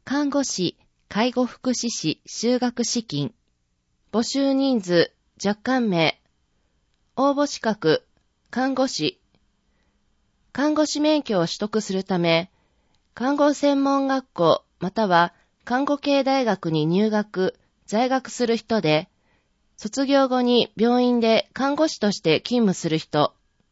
看護師、介護福祉士修学資金、募集人数、若干名、応募資格、看護師、看護師免許を取得するため、看護専門学校または看護系大学に入学、在学する人で、卒業後に病院で看護師として勤務する人、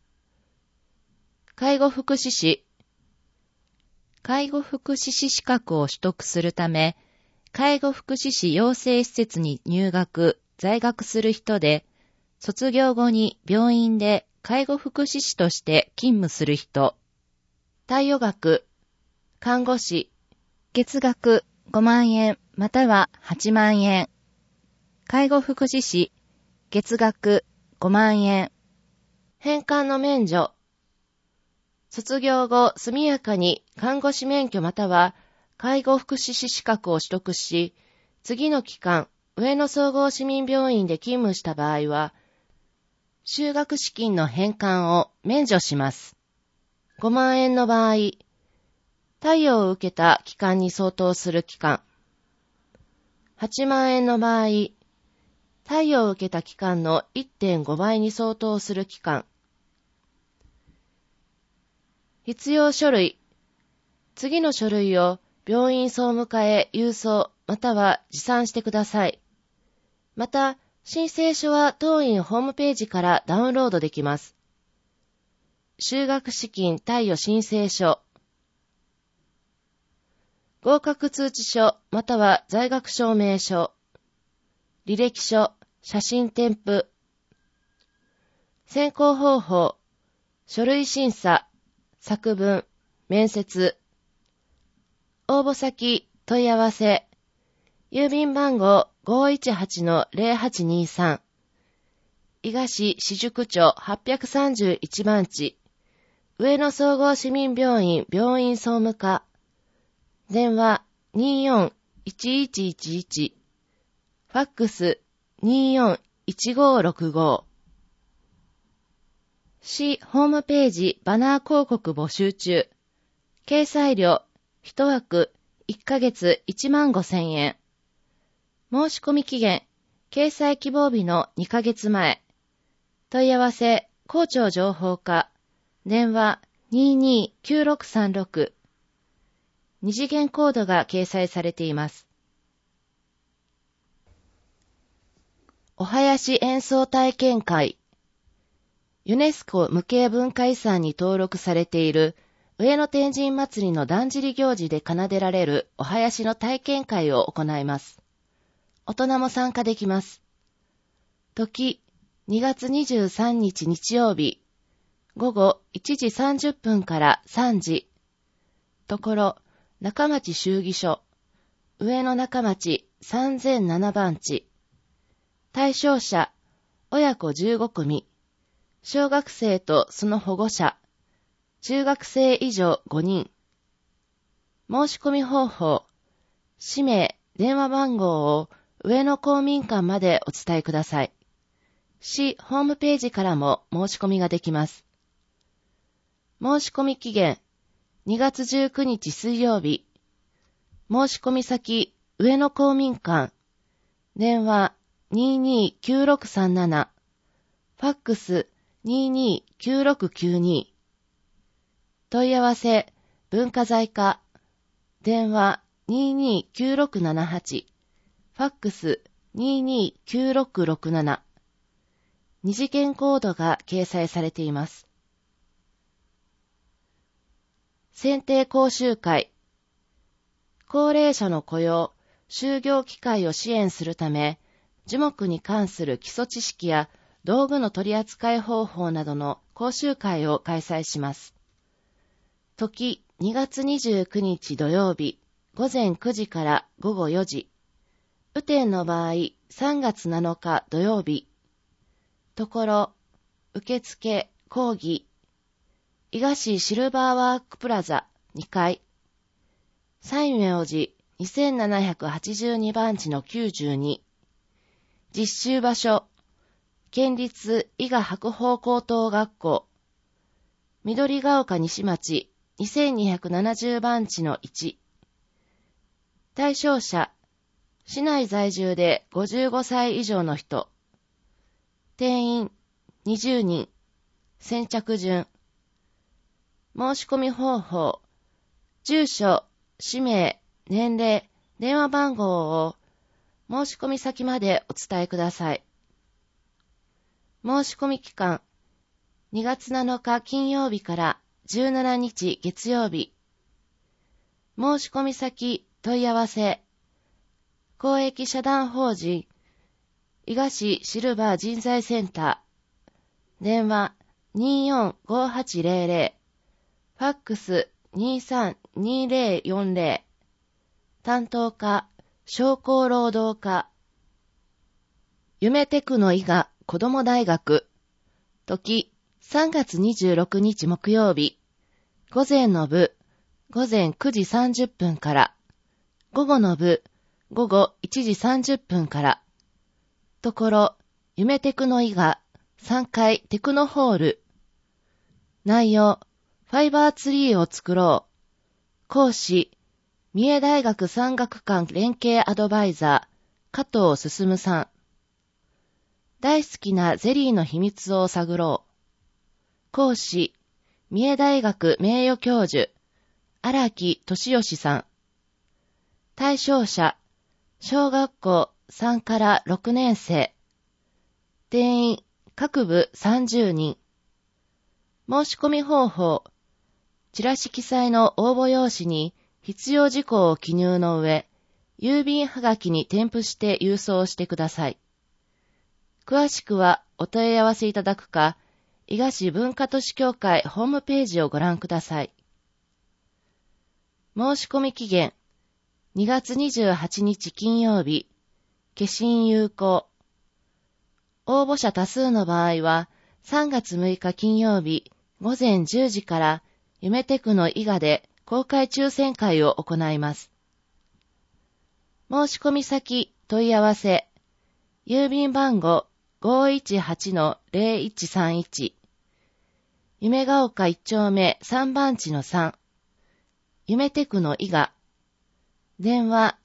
介護福祉士、介護福祉士資格を取得するため、介護福祉士養成施設に入学、在学する人で、卒業後に病院で介護福祉士として勤務する人、貸与額、看護師、月額5万円または8万円、介護福祉士、月額5万円、返還の免除、卒業後速やかに看護師免許または介護福祉士資格を取得し、次の期間、上野総合市民病院で勤務した場合は、修学資金の返還を免除します。5万円の場合、貸与を受けた期間に相当する期間。8万円の場合、貸与を受けた期間の 1.5 倍に相当する期間。必要書類。次の書類を病院総務課へ郵送または持参してください。また、申請書は当院ホームページからダウンロードできます。修学資金貸与申請書。合格通知書または在学証明書。履歴書、写真添付。選考方法、書類審査、作文、面接。応募先、問い合わせ。郵便番号 518-0823。伊賀市四宿町831番地。上野総合市民病院病院総務課。電話24-1111。ファックス24-1565。市ホームページバナー広告募集中。掲載料1枠1ヶ月15,000円。申し込み期限、掲載希望日の2ヶ月前。問い合わせ、校長情報課。電話229636。二次元コードが掲載されています。お囃子演奏体験会。ユネスコ無形文化遺産に登録されている上野天神祭りのだんじり行事で奏でられるお囃子の体験会を行います。大人も参加できます。時、2月23日日曜日、午後1時30分から3時。ところ、中町衆議所、上野中町3007番地。対象者、親子15組。小学生とその保護者、中学生以上5人。申し込み方法、氏名、電話番号を上野公民館までお伝えください。市ホームページからも申し込みができます。申し込み期限、2月19日水曜日。申し込み先、上野公民館。電話229637。ファックス229692。問い合わせ、文化財課。電話229678。ファックス229667。二次元コードが掲載されています。選定講習会。高齢者の雇用、就業機会を支援するため、樹木に関する基礎知識や道具の取り扱い方法などの講習会を開催します。時2月29日土曜日、午前9時から午後4時。雨天の場合、3月7日土曜日。ところ、受付、講義。伊賀市シルバーワークプラザ2階。西明寺2782番地の92。実習場所。県立伊賀白鳳高等学校。緑ヶ丘西町2270番地の1。 対象者、市内在住で55歳以上の人。定員20人。先着順。申し込み方法。住所、氏名、年齢、電話番号を申し込み先までお伝えください。申し込み期間。2月7日金曜日から17日月曜日。申し込み先問い合わせ。公益社団法人伊賀市シルバー人材センター。電話245800。ファックス232040。担当課商工労働課。夢テクノ伊賀子ども大学。時3月26日木曜日。午前の部、午前9時30分から。午後の部、午後1時30分から。ところ、夢テクノ伊賀3階テクノホール。内容、ファイバーツリーを作ろう。講師、三重大学産学官連携アドバイザー、加藤進さん。大好きなゼリーの秘密を探ろう。講師、三重大学名誉教授、荒木俊義さん。対象者、小学校3から6年生。定員、各部30人。申し込み方法。チラシ記載の応募用紙に必要事項を記入の上、郵便はがきに添付して郵送してください。詳しくはお問い合わせいただくか、伊賀市文化都市協会ホームページをご覧ください。申し込み期限、2月28日金曜日、消印有効。応募者多数の場合は、3月6日金曜日、午前10時から、夢テクノ伊賀で公開抽選会を行います。申し込み先、問い合わせ、郵便番号 518-0131、夢ヶ丘1丁目3番地の3、夢テクノ伊賀、電話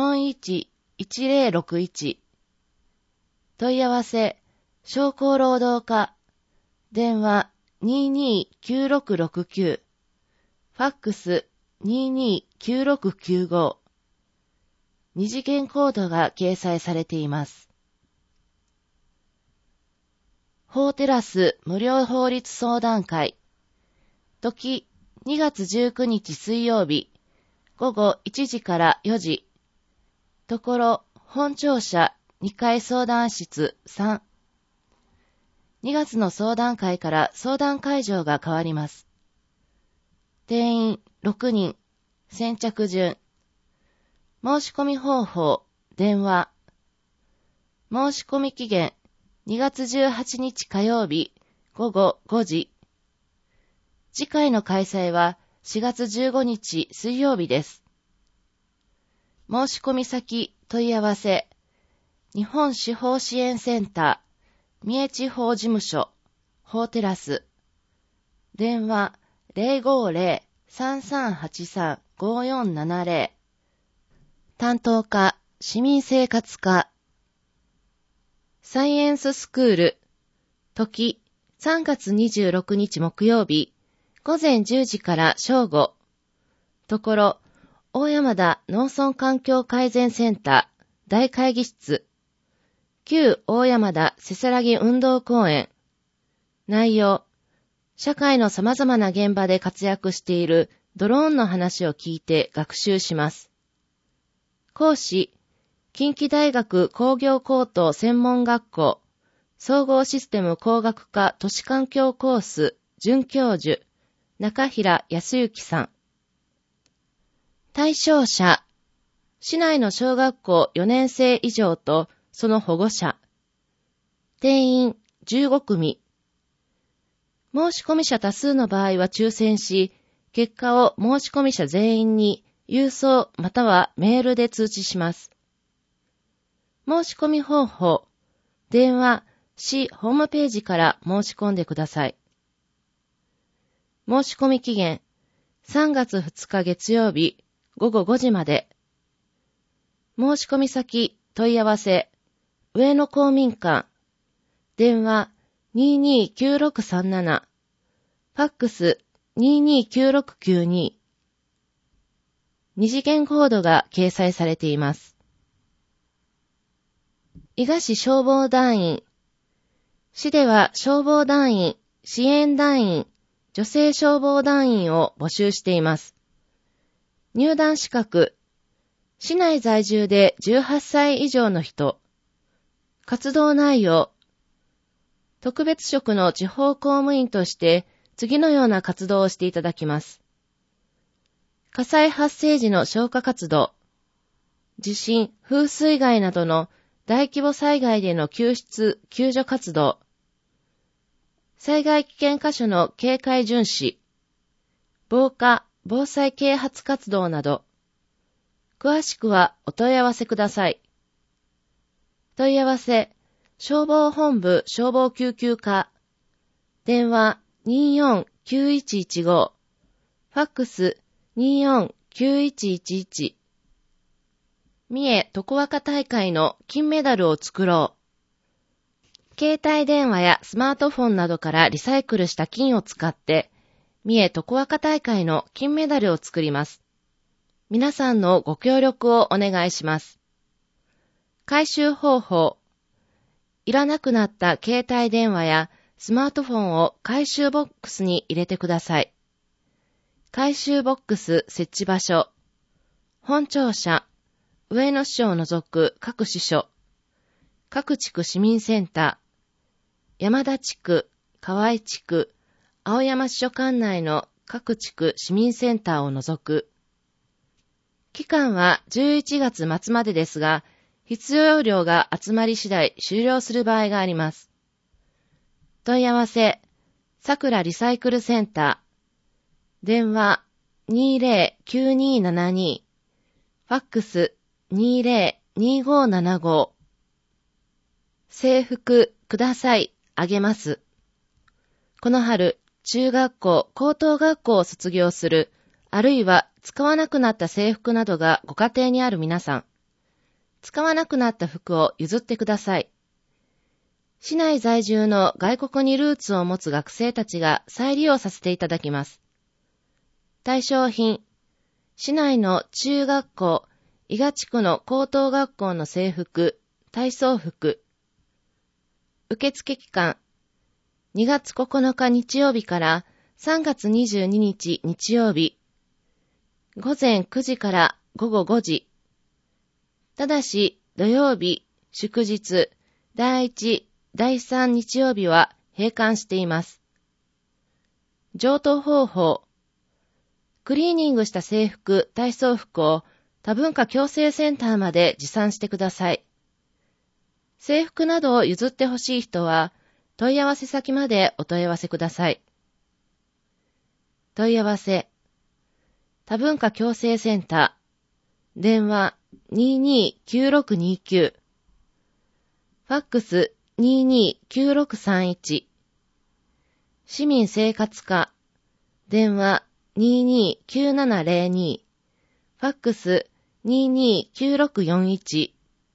411061、問い合わせ、商工労働課、電話229669、ファックス229695、二次元コードが掲載されています。法テラス無料法律相談会。時2月19日水曜日、午後1時から4時。ところ、本庁舎2階相談室3。2月の相談会から相談会場が変わります。定員6人、先着順。申し込み方法、電話。申し込み期限、2月18日火曜日、午後5時。次回の開催は4月15日水曜日です。申し込み先、問い合わせ。日本司法支援センター、三重地方事務所、法テラス。電話050-3383-5470。担当課、市民生活課。サイエンススクール。時、3月26日木曜日、午前10時から正午。ところ、大山田農村環境改善センター、大会議室。旧大山田せせらぎ運動公園。内容、社会の様々な現場で活躍しているドローンの話を聞いて学習します。講師、近畿大学工業高等専門学校、総合システム工学科都市環境コース、准教授、中平康之さん。対象者、市内の小学校4年生以上とその保護者。定員15組。申し込み者多数の場合は抽選し、結果を申し込み者全員に郵送またはメールで通知します。申し込み方法、電話、市ホームページから申し込んでください。申し込み期限、3月2日月曜日、午後5時まで。 申し込み先、問い合わせ、上野公民館、電話229637、ファックス229692、二次元コードが掲載されています。伊賀市消防団員、市では消防団員、支援団員、女性消防団員を募集しています。入団資格、市内在住で18歳以上の人、活動内容、特別職の地方公務員として次のような活動をしていただきます。火災発生時の消火活動、地震、風水害などの大規模災害での救出・救助活動、災害危険箇所の警戒巡視、防火・防災啓発活動など、詳しくはお問い合わせください。問い合わせ、消防本部消防救急課、電話249115、ファックス249111、三重とこわか大会の金メダルを作ろう。携帯電話やスマートフォンなどからリサイクルした金を使って、三重とこわか大会の金メダルを作ります。皆さんのご協力をお願いします。回収方法。いらなくなった携帯電話やスマートフォンを回収ボックスに入れてください。回収ボックス設置場所。本庁舎、上野市を除く各支所、各地区市民センター、山田地区、河合地区、青山支所管内の各地区市民センターを除く。期間は11月末までですが、必要量が集まり次第終了する場合があります。問い合わせ、さくらリサイクルセンター、電話209272、ファックス202575、制服ください、あげます。この春、中学校、高等学校を卒業する、あるいは使わなくなった制服などがご家庭にある皆さん、使わなくなった服を譲ってください。市内在住の外国にルーツを持つ学生たちが再利用させていただきます。対象品、市内の中学校、伊賀地区の高等学校の制服、体操服。受付期間、2月9日日曜日から3月22日日曜日、午前9時から午後5時。ただし、土曜日、祝日、第1、第3日曜日は閉館しています。譲渡方法。クリーニングした制服、体操服を多文化共生センターまで持参してください。制服などを譲ってほしい人は、問い合わせ先までお問い合わせください。問い合わせ。多文化共生センター。電話229629。ファックス229631。市民生活課。電話229702。ファックス229641。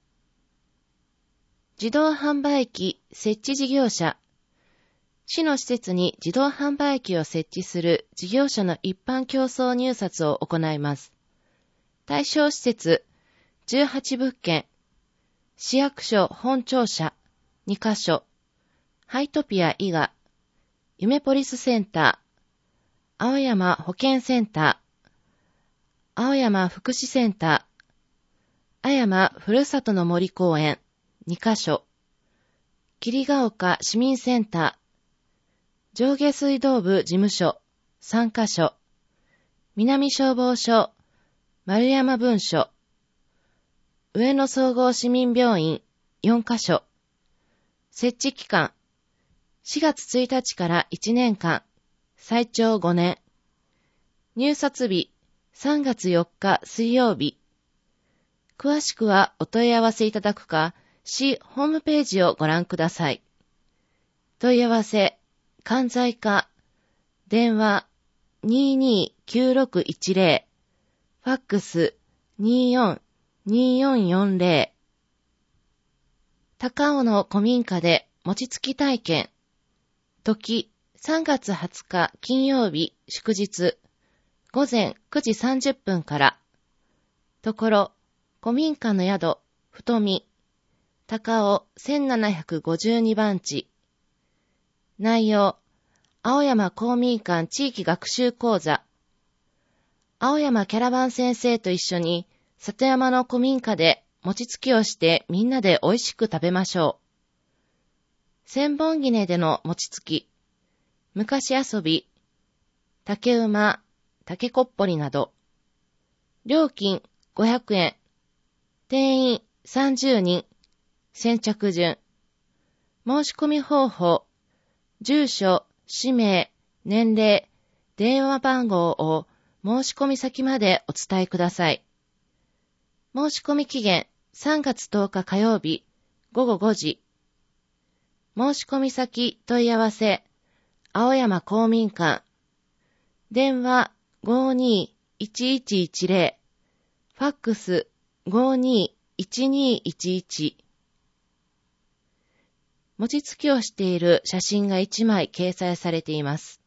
自動販売機設置事業者。市の施設に自動販売機を設置する事業者の一般競争入札を行います。対象施設18物件。市役所本庁舎2カ所。ハイトピア伊賀。夢ポリスセンター。青山保健センター。青山福祉センター。青山ふるさとの森公園2カ所。霧ヶ丘市民センター。上下水道部事務所3カ所。南消防署丸山分署。上野総合市民病院4カ所。設置期間4月1日から1年間。最長5年。入札日3月4日水曜日。詳しくはお問い合わせいただくか、市ホームページをご覧ください。問い合わせ、関西課、電話229610、ファックス 2440。高尾の古民家で餅つき体験。時、3月20日金曜日祝日。午前9時30分から。ところ、古民家の宿、太見。高尾1752番地。内容、青山公民館地域学習講座。青山キャラバン先生と一緒に、里山の古民家で餅つきをしてみんなで美味しく食べましょう。千本杵での餅つき、昔遊び、竹馬、竹こっぽりなど。料金500円。定員30人。先着順。申し込み方法。住所、氏名、年齢、電話番号を申し込み先までお伝えください。申し込み期限3月10日火曜日午後5時。申し込み先問い合わせ、青山公民館。電話521110。ファックス521211。餅つきをしている写真が1枚掲載されています。